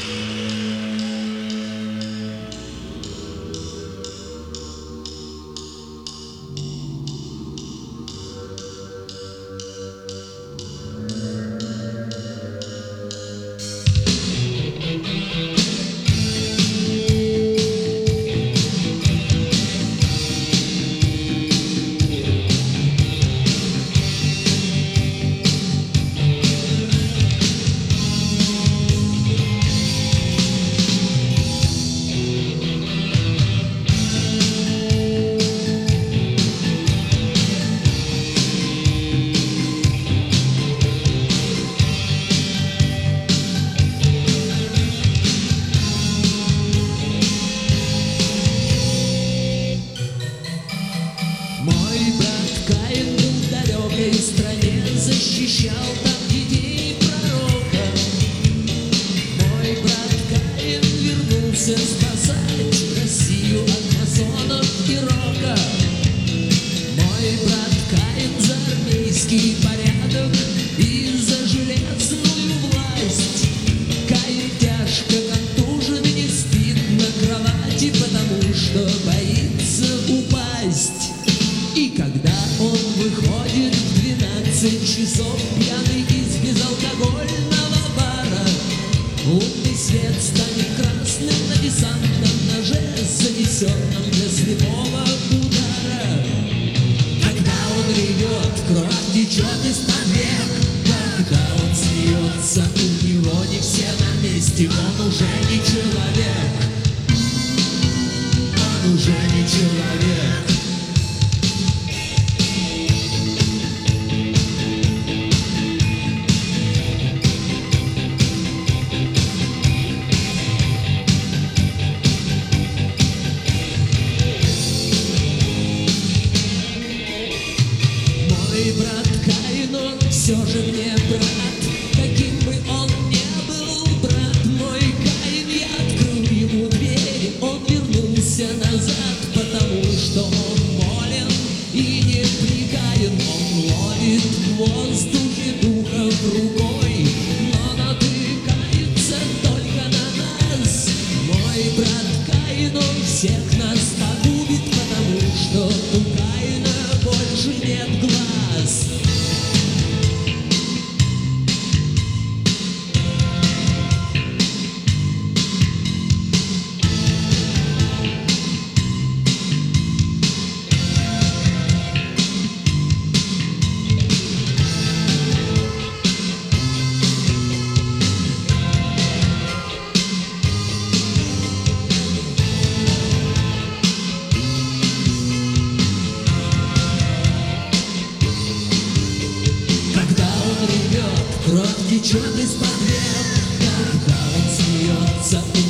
Мой брат Каин был в далекой стране, защищал там детей пророка. Мой брат Каин вернулся спасать Россию от масонов и рока. Мой брат Каин за армейский порядок и за железную власть. Каин тяжко контужен и не спит на кровати, потому что боится упасть. И когда он выходит в 12 часов пьяный из безалкогольного бара, лунный свет станет красным на десантном ноже, занесенном для слепого удара. Когда он ревет, кровь течет из-под век. Когда он смеется, у него не все на месте. Он уже не человек. Он уже не человек. Мой брат Каин, он все же мне брат, каким бы он ни был, брат мой Каин. Я открыл ему дверь, он вернулся назад, потому что он болен и неприкаян. Он ловит в воздухе духов рукой, но натыкается только на нас. Мой брат Каин, он всех нас погубит, потому что у Каина больше нет глаз. Кровь течет из-под век. Когда он смеется,